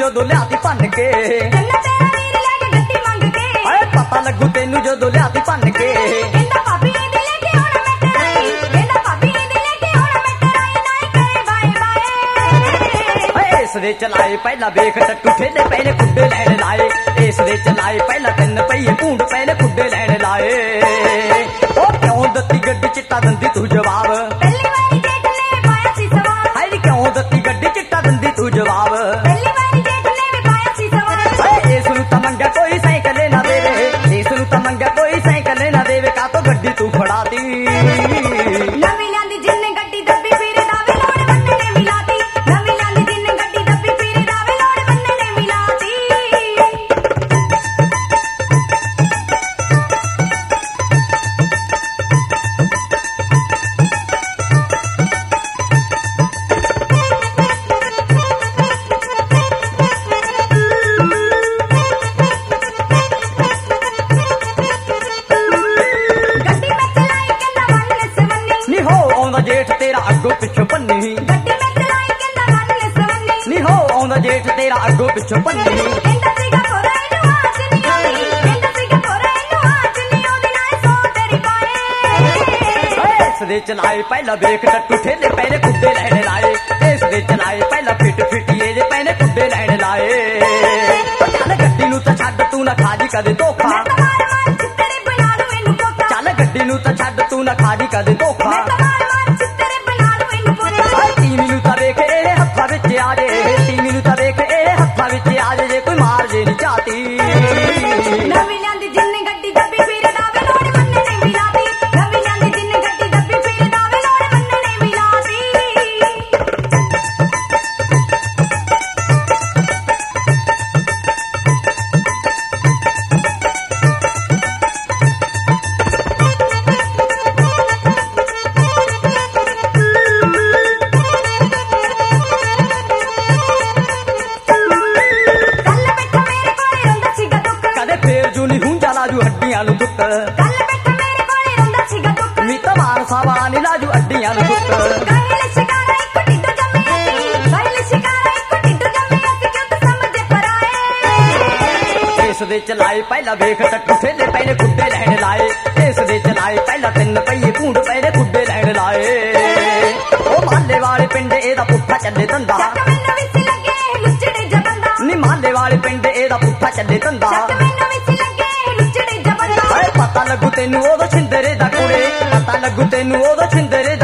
ਜਦੋਂ ਲਿਆਤੀ ਭੰਨ ਕੇ, ਕਹਿੰਦਾ ਤੇਰਾ ਵੀਰ ਲੈ ਕੇ ਗੱਡੀ ਮੰਗ ਕੇ, ਓਏ ਪਤਾ ਲੱਗੂ ਤੈਨੂੰ ਜਦੋਂ ਲਿਆਤੀ ਭੰਨ ਕੇ। ਕਹਿੰਦਾ ਭਾਬੀ ਇਹਦੀ ਲੈ ਕੇ ਆਉਣਾ ਮੈਂ ਟਰਾਈ, ਕਹਿੰਦਾ ਭਾਬੀ ਇਹਦੀ ਲੈ ਕੇ ਆਉਣਾ ਮੈਂ ਟਰਾਈ, ਨਾ ਕਰੇ ਬਾਏ ਬਾਏ। ਓਏ ਇਸ ਦੇ ਚਲਾਏ ਪਹਿਲਾਂ ਵੇਖ ਟੱਟੂ ਠੇਲੇ ਪਹਿਲੇ ਖੁੱਡੇ ਲੈਣ ਲਾਏ, ਇਸ ਦੇ ਚਲਾਏ ਪਹਿਲਾਂ 3 ਪਹੀਏ ਭੂੰਡ ਪਹਿਲੇ ਖੁੱਡੇ ਲੈਣ ਲਾਏ। ਉਹ ਕਿਉਂ ਦਿੱਤੀ ਗੱਡੀ ਚਿੱਟਾ ਦੰਦੀ ਤੂੰ ਜਵਾਬ, ਪਹਿਲੀ ਵਾਰੀ ਜੇਠ ਨੇ ਪਾਇਆ ਸੀ ਸਵਾਲ, ਹਾਏ ਨੀ ਕਿਉਂ ਦਿੱਤੀ ਗੱਡੀ ਚਿੱਟਾ ਦੰਦੀ ਤੂੰ ਜਵਾਬ। ਪਹਿਲੀ ਵਾਰੀ ਜੇਠ ਨੇ ਵੀ ਪਾਇਆ ਸੀ ਸਵਾਲ। ਓਏ ਇਸ ਨੂੰ ਤਾਂ ਮੰਗਿਆ ਕੋਈ ਸਾਈਕਲ ਨਾ ਦੇਵੇ, ਇਸ ਨੂੰ ਤਾਂ ਮੰਗਿਆ ਕੋਈ ਸਾਈਕਲ ਨਾ ਦੇਵੇ, ਕਾਹਤੋਂ ਗੱਡੀ ਤੂੰ ਫੜਾਤੀ। ਨਵੀਂ ਲਿਆਂਦੀ ਜਿੰਨੇ ਗੱਡੀ ਦੱਬੀ ਫਿਰਦਾ ਵੇ ਲੋੜ ਬੰਦੇ ਨੇ ਮਿਲਾਤੀ, ਨਵੀਂ ਲਿਆਂਦੀ ਜਿੰਨੇ ਗੱਡੀ ਦੱਬੀ ਫਿਰਦਾ ਵੇ ਲੋੜ ਬੰਦੇ ਨੇ ਮਿਲਾਤੀ। ਗੱਡੀ ਮੈਂ ਚਲਾਈ ਕਹਿੰਦਾ ਮਨ ਸਵੰਨੀ, ਨੀ ਹੋ ਆਉਂਦਾ ਜੇਠ ਤੇਰਾ ਅੱਗੋਂ ਪਿੱਛੋਂ ਭੰਨੀ, ਗੱਡੀ ਮੈਂ ਚਲਾਈ ਕਹਿੰਦਾ ਮਨ ਸਵੰਨੀ, ਨੀ ਹੋ ਆਉਂਦਾ ਜੇਠ ਤੇਰਾ ਅੱਗੋਂ ਪਿੱਛੋਂ ਭੰਨੀ। ਕਹਿੰਦਾ ਸੀਗਾ ਕੋਰਾ ਇਹਨੂੰ ਆਚ ਨਹੀਂ ਆਉਂਦੀ, ਕਹਿੰਦਾ ਸੀਗਾ ਕੋਰਾ ਇਹਨੂੰ ਆਚ ਨਹੀਂ ਆਉਂਦੀ, ਨਾਲੇ ਸੌ ਤੇਰੀ ਪਾਏ। ਓਏ ਇਸ ਦੇ ਚਲਾਏ ਪਹਿਲਾਂ ਵੇਖ ਟੱਟੂ ਠੇਲੇ ਪਹਿਲੇ ਖੁੱਡੇ ਲੈਣ ਲਾਏ, ਇਸ ਦੇ ਚਲਾਏ ਪਹਿਲਾਂ ਫਿੱਟ ਫਿੱਟੀਏ ਜੇ ਪਹਿਲੇ ਖੁੱਡੇ ਲੈਣ ਲਾਏ। ਓ ਚੱਲ ਗੱਡੀ ਨੂੰ ਤਾਂ ਛੱਡ ਤੂੰ ਨਾ ਖਾਜੀ ਕਦੇ ਧੋਖਾ, ਮੈਂ ਤਾਂ ਮਾਰ ਮਾਰ ਚਿੱਤਰੇ ਬਣਾ ਲੂ ਇਹਨੂੰ ਪੋਤਾ, ਚੱਲ ਗੱਡੀ ਨੂੰ ਤਾਂ ਛੱਡ ਤੂੰ ਨਾ ਖਾਜੀ ਕਦੇ ਧੋਖਾ। ਮੈਂ ਤਾਂ ਮਾਰ ਮਾਰ ਚਿੱਤਰੇ ਬਣਾ ਲੂ ਇਹਨੂੰ ਪੋਤਾ। ਓਏ ਟੀਵੀ ਨੂੰ ਤਾਂ ਵੇਖ ਇਹ ਹੱਥਾਂ ਵਿੱਚ ਆ ਜੇ, ਟੀਵੀ ਨੂੰ ਤਾਂ ਵੇਖ ਇਹ ਹੱਥਾਂ ਵਿੱਚ ਆ ਜੇ, ਜੇ ਕੋਈ ਮਾਰ ਜੇ ਨੀ ਝਾਤੀ। ਨਵੀਂ ਲਿਆਂਦੀ ਜਿੰਨੇ ਗੱਡੀ ਦੱਬੀ ਫਿਰਦਾ ਵੇ ਲੋੜ ਬੰਦੇ ਨੇ ਮਿਲਾਤੀ, ਨਵੀਂ ਲਿਆਂਦੀ ਜਿੰਨੇ ਗੱਡੀ ਦੱਬੀ ਫਿਰਦਾ ਵੇ ਲੋੜ ਬੰਦੇ ਨੇ ਮਿਲਾਤੀ। ਕੱਲ ਬੈਠਾ ਮੇਰੇ ਕੋਲੇ ਰੋਂਦਾ ਸੀਗਾ ਦੁੱਖ, ਕਦੇ ਫੇਰ ਜੂ ਨੀ ਹੁੰਜਾ ਲਾਜੂ ਹੱਡੀਆਂ ਨੂੰ ਟੁੱਟ, ਕੱਲ ਬੈਠਾ ਮੇਰੇ ਕੋਲੇ ਰੋਂਦਾ ਸੀਗਾ ਦੁੱਖ, ਨੀ ਤਾਂ ਮਾਨਸਾ ਵਾਲਾ ਨੀ ਲਾਜੂ ਹੱਡੀਆਂ ਨੂੰ ਟੁੱਟ। ਗਾਇਲ ਸ਼ਿਕਾਰਾ ਇੱਕ ਢਿੱਡ ਜੰਮੇ ਅਸੀਂ, ਗਾਇਲ ਸ਼ਿਕਾਰਾ ਇੱਕ ਢਿੱਡ ਜੰਮੇ ਅਸੀਂ, ਕਿਉਂ ਤੂੰ ਸਮਝੇ ਪਰਾਏ। ਇਸ ਦੇ ਚਲਾਏ ਪਹਿਲਾਂ ਵੇਖ ਟੱਟੂ ਠੇਲੇ ਪਹਿਲੇ ਖੁੱਡੇ ਲੈਣ ਲਾਏ, ਇਸ ਦੇ ਚਲਾਏ ਪਹਿਲਾਂ 3 ਪਹੀਏ ਭੂੰਡ ਪਹਿਲੇ ਖੁੱਡੇ ਲੈਣ ਲਾਏ। ਉਹ ਮਾਲੇ ਵਾਲੇ ਪਿੰਡ ਇਹਦਾ ਪੁੱਠਾ ਚੱਲੇ ਧੰਦਾ, ਚੱਕ ਮੈਨੂੰ ਵਿੱਚ ਲੱਗੇ ਲੁੱਚੜੇ ਜਬੰਦਾ, ਨੀ ਮਾਲੇ ਵਾਲੇ ਪਿੰਡ ਇਹਦਾ ਪੁੱਠਾ ਚੱਲੇ ਧੰਦਾ। ਚੱਕ ਮੈਨੂੰ ਵਿੱਚ ਲੱਗੇ ਲੁੱਚੜੇ ਜਬੰਦਾ। ਓਏ ਪਤਾ ਲੱਗੂ ਤੈਨੂੰ ਉਦੋਂ ਛਿੰਦਰੇ ਦਾ ਕੁੜੇ, ਪਤਾ ਲੱਗੂ ਤੈਨੂੰ ਉਦੋਂ ਛਿੰਦਰੇ